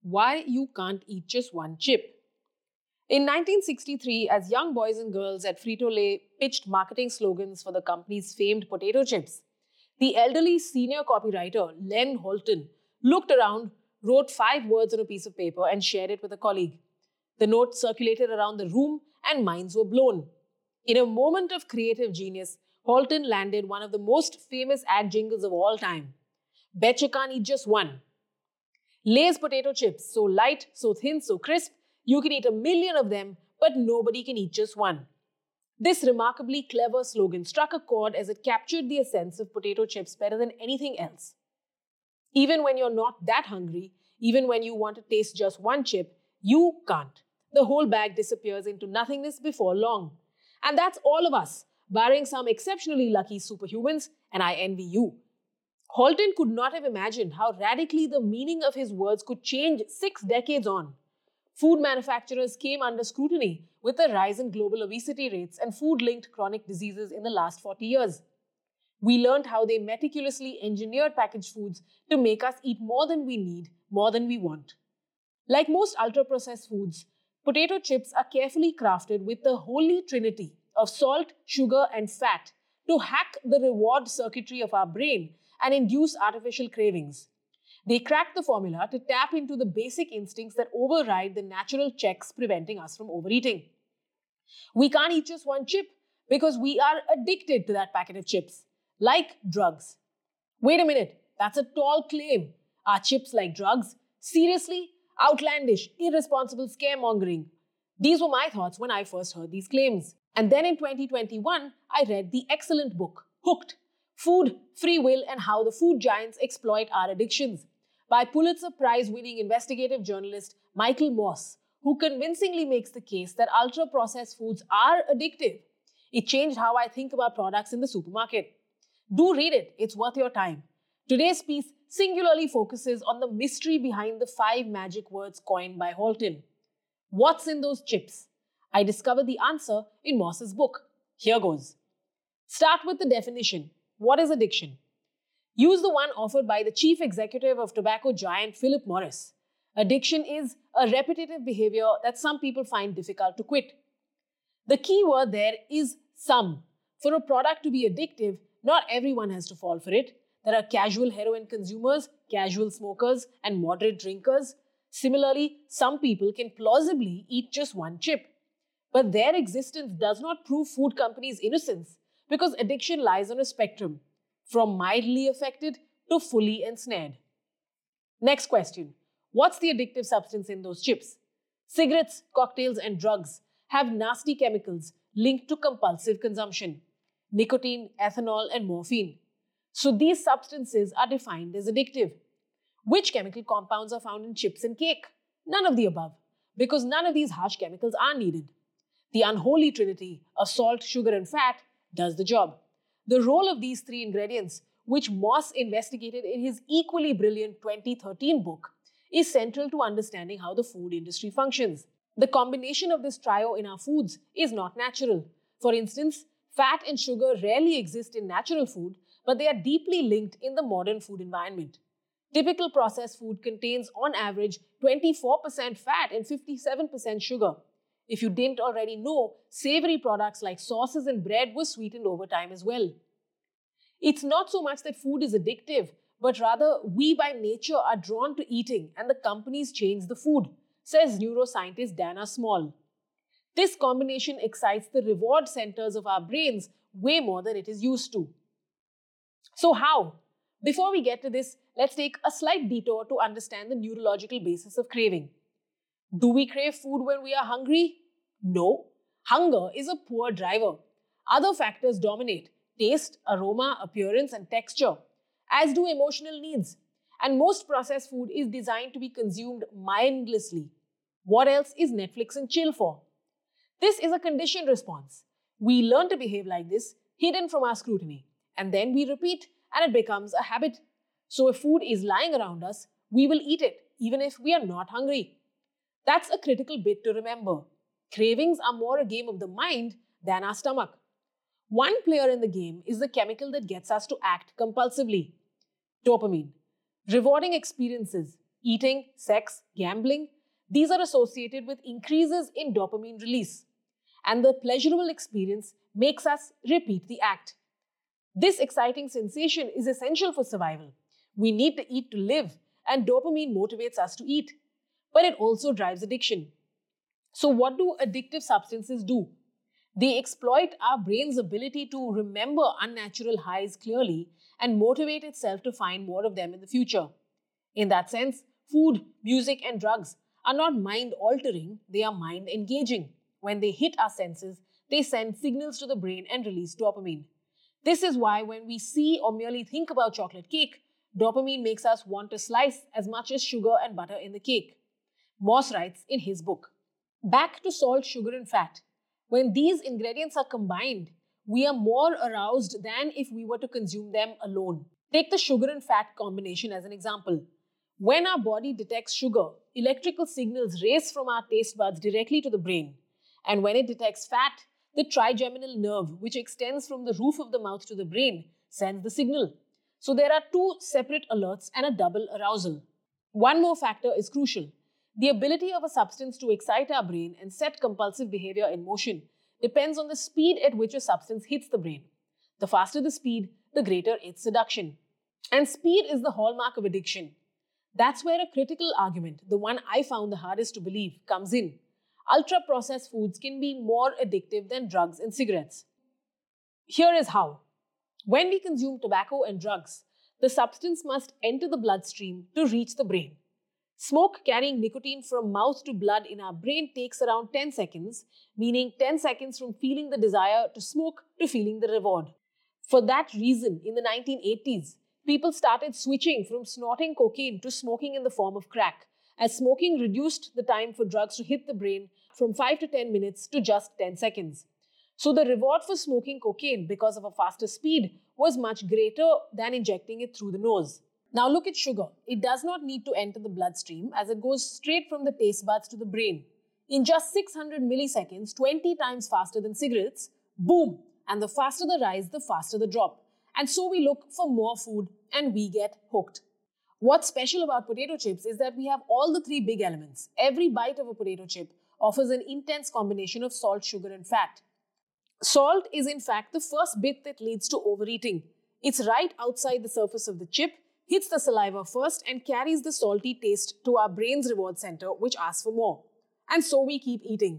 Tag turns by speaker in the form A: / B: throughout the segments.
A: Why you can't eat just one chip. In 1963, as young boys and girls at Frito-Lay pitched marketing slogans for the company's famed potato chips, the elderly senior copywriter, Len Holton, looked around, wrote 5 words on a piece of paper, and shared it with a colleague. The note circulated around the room, and minds were blown. In a moment of creative genius, Holton landed one of the most famous ad jingles of all time. Bet you can't eat just one. Lay's potato chips, so light, so thin, so crisp, you can eat 1 million of them, but nobody can eat just one. This remarkably clever slogan struck a chord as it captured the essence of potato chips better than anything else. Even when you're not that hungry, even when you want to taste just one chip, you can't. The whole bag disappears into nothingness before long. And that's all of us, barring some exceptionally lucky superhumans, and I envy you. Holton could not have imagined how radically the meaning of his words could change 6 decades on. Food manufacturers came under scrutiny with the rise in global obesity rates and food-linked chronic diseases in the last 40 years. We learned how they meticulously engineered packaged foods to make us eat more than we need, more than we want. Like most ultra-processed foods, potato chips are carefully crafted with the holy trinity of salt, sugar, and fat to hack the reward circuitry of our brain and induce artificial cravings. They crack the formula to tap into the basic instincts that override the natural checks preventing us from overeating. We can't eat just one chip because we are addicted to that packet of chips, like drugs. Wait a minute, that's a tall claim. Are chips like drugs? Seriously? Outlandish, irresponsible scaremongering. These were my thoughts when I first heard these claims. And then in 2021, I read the excellent book, Hooked: Food, Free Will, and How the Food Giants Exploit Our Addictions, by Pulitzer Prize-winning investigative journalist Michael Moss, who convincingly makes the case that ultra-processed foods are addictive. It changed how I think about products in the supermarket. Do read it, it's worth your time. Today's piece singularly focuses on the mystery behind the 5 magic words coined by Holton. What's in those chips? I discovered the answer in Moss's book. Here goes. Start with the definition. What is addiction? Use the one offered by the chief executive of tobacco giant Philip Morris. Addiction is a repetitive behavior that some people find difficult to quit. The key word there is some. For a product to be addictive, not everyone has to fall for it. There are casual heroin consumers, casual smokers, and moderate drinkers. Similarly, some people can plausibly eat just one chip. But their existence does not prove food companies' innocence because addiction lies on a spectrum, from mildly affected to fully ensnared. Next question. What's the addictive substance in those chips? Cigarettes, cocktails, and drugs have nasty chemicals linked to compulsive consumption: nicotine, ethanol, and morphine. So these substances are defined as addictive. Which chemical compounds are found in chips and cake? None of the above, because none of these harsh chemicals are needed. The unholy trinity of salt, sugar, and fat does the job. The role of these 3 ingredients, which Moss investigated in his equally brilliant 2013 book, is central to understanding how the food industry functions. The combination of this trio in our foods is not natural. For instance, fat and sugar rarely exist in natural food, but they are deeply linked in the modern food environment. Typical processed food contains, on average, 24% fat and 57% sugar. If you didn't already know, savory products like sauces and bread were sweetened over time as well. It's not so much that food is addictive, but rather we by nature are drawn to eating and the companies change the food, says neuroscientist Dana Small. This combination excites the reward centers of our brains way more than it is used to. So how? Before we get to this, let's take a slight detour to understand the neurological basis of craving. Do we crave food when we are hungry? No. Hunger is a poor driver. Other factors dominate: taste, aroma, appearance, and texture, as do emotional needs. And most processed food is designed to be consumed mindlessly. What else is Netflix and chill for? This is a conditioned response. We learn to behave like this, hidden from our scrutiny, and then we repeat, and it becomes a habit. So if food is lying around us, we will eat it, even if we are not hungry. That's a critical bit to remember. Cravings are more a game of the mind than our stomach. One player in the game is the chemical that gets us to act compulsively: dopamine. Rewarding experiences, eating, sex, gambling, these are associated with increases in dopamine release. And the pleasurable experience makes us repeat the act. This exciting sensation is essential for survival. We need to eat to live, and dopamine motivates us to eat. But it also drives addiction. So, what do addictive substances do? They exploit our brain's ability to remember unnatural highs clearly and motivate itself to find more of them in the future. In that sense, food, music, and drugs are not mind altering, they are mind engaging. When they hit our senses, they send signals to the brain and release dopamine. This is why when we see or merely think about chocolate cake, dopamine makes us want to slice as much as sugar and butter in the cake. Moss writes in his book. Back to salt, sugar, and fat. When these ingredients are combined, we are more aroused than if we were to consume them alone. Take the sugar and fat combination as an example. When our body detects sugar, electrical signals race from our taste buds directly to the brain. And when it detects fat, the trigeminal nerve, which extends from the roof of the mouth to the brain, sends the signal. So there are two separate alerts and a double arousal. One more factor is crucial. The ability of a substance to excite our brain and set compulsive behavior in motion depends on the speed at which a substance hits the brain. The faster the speed, the greater its seduction. And speed is the hallmark of addiction. That's where a critical argument, the one I found the hardest to believe, comes in. Ultra-processed foods can be more addictive than drugs and cigarettes. Here is how. When we consume tobacco and drugs, the substance must enter the bloodstream to reach the brain. Smoke carrying nicotine from mouth to blood in our brain takes around 10 seconds, meaning 10 seconds from feeling the desire to smoke to feeling the reward. For that reason, in the 1980s, people started switching from snorting cocaine to smoking in the form of crack, as smoking reduced the time for drugs to hit the brain from 5 to 10 minutes to just 10 seconds. So the reward for smoking cocaine because of a faster speed was much greater than injecting it through the nose. Now look at sugar. It does not need to enter the bloodstream as it goes straight from the taste buds to the brain. In just 600 milliseconds, 20 times faster than cigarettes, boom! And the faster the rise, the faster the drop. And so we look for more food and we get hooked. What's special about potato chips is that we have all the three big elements. Every bite of a potato chip offers an intense combination of salt, sugar, and fat. Salt is in fact the first bit that leads to overeating. It's right outside the surface of the chip, hits the saliva first, and carries the salty taste to our brain's reward center, which asks for more. And so we keep eating.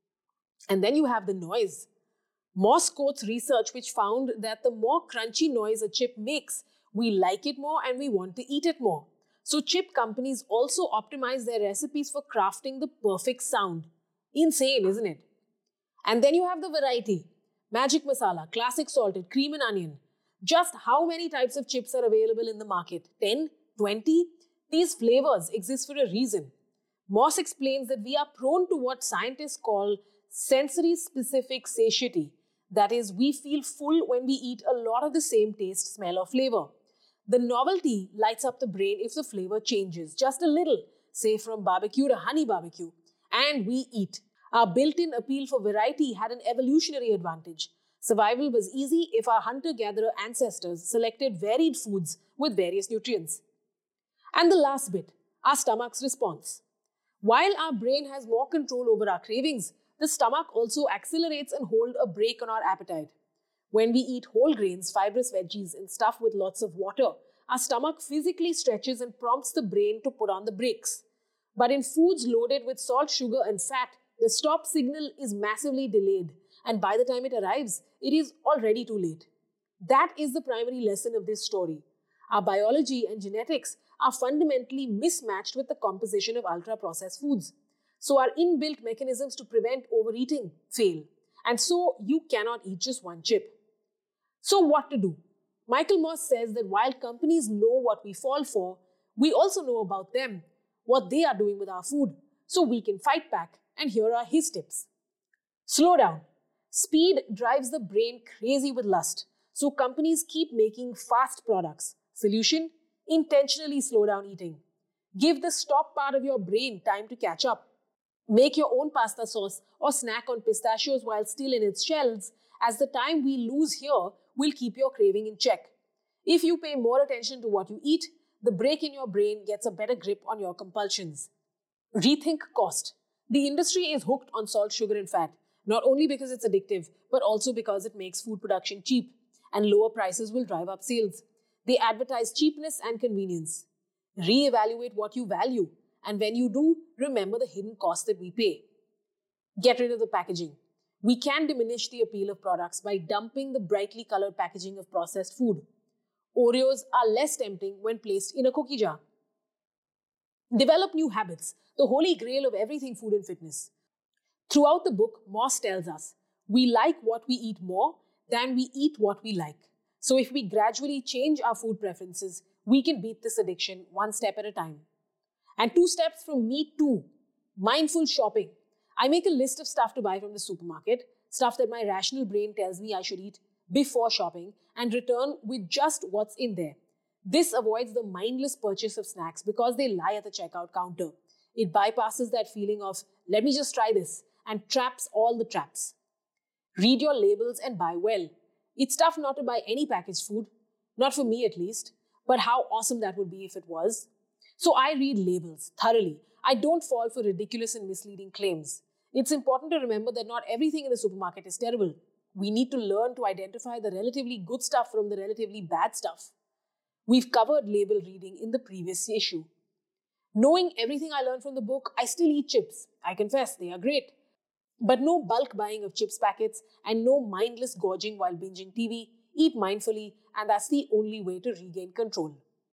A: And then you have the noise. Moss quotes research which found that the more crunchy noise a chip makes, we like it more and we want to eat it more. So chip companies also optimize their recipes for crafting the perfect sound. Insane, isn't it? And then you have the variety. Magic masala, classic salted, cream and onion. Just how many types of chips are available in the market? 10? 20? These flavors exist for a reason. Moss explains that we are prone to what scientists call sensory-specific satiety. That is, we feel full when we eat a lot of the same taste, smell, or flavor. The novelty lights up the brain if the flavor changes just a little, say from barbecue to honey barbecue, and we eat. Our built-in appeal for variety had an evolutionary advantage. Survival was easy if our hunter-gatherer ancestors selected varied foods with various nutrients. And the last bit, our stomach's response. While our brain has more control over our cravings, the stomach also accelerates and holds a brake on our appetite. When we eat whole grains, fibrous veggies, and stuff with lots of water, our stomach physically stretches and prompts the brain to put on the brakes. But in foods loaded with salt, sugar, and fat, the stop signal is massively delayed, and by the time it arrives, it is already too late. That is the primary lesson of this story. Our biology and genetics are fundamentally mismatched with the composition of ultra-processed foods. So our inbuilt mechanisms to prevent overeating fail. And so you cannot eat just one chip. So what to do? Michael Moss says that while companies know what we fall for, we also know about them, what they are doing with our food, so we can fight back. And here are his tips. Slow down. Speed drives the brain crazy with lust, so companies keep making fast products. Solution? Intentionally slow down eating. Give the stop part of your brain time to catch up. Make your own pasta sauce or snack on pistachios while still in its shells, as the time we lose here will keep your craving in check. If you pay more attention to what you eat, the break in your brain gets a better grip on your compulsions. Rethink cost. The industry is hooked on salt, sugar, and fat, not only because it's addictive, but also because it makes food production cheap, and lower prices will drive up sales. They advertise cheapness and convenience. Reevaluate what you value, and when you do, remember the hidden cost that we pay. Get rid of the packaging. We can diminish the appeal of products by dumping the brightly colored packaging of processed food. Oreos are less tempting when placed in a cookie jar. Develop new habits, the holy grail of everything food and fitness. Throughout the book, Moss tells us we like what we eat more than we eat what we like. So if we gradually change our food preferences, we can beat this addiction one step at a time. And 2 steps from me too. Mindful shopping. I make a list of stuff to buy from the supermarket, stuff that my rational brain tells me I should eat before shopping, and return with just what's in there. This avoids the mindless purchase of snacks because they lie at the checkout counter. It bypasses that feeling of, let me just try this, and traps all the traps. Read your labels and buy well. It's tough not to buy any packaged food, not for me at least, but how awesome that would be if it was. So I read labels thoroughly. I don't fall for ridiculous and misleading claims. It's important to remember that not everything in the supermarket is terrible. We need to learn to identify the relatively good stuff from the relatively bad stuff. We've covered label reading in the previous issue. Knowing everything I learned from the book, I still eat chips. I confess, they are great. But no bulk buying of chips packets and no mindless gorging while binging TV. Eat mindfully, and that's the only way to regain control.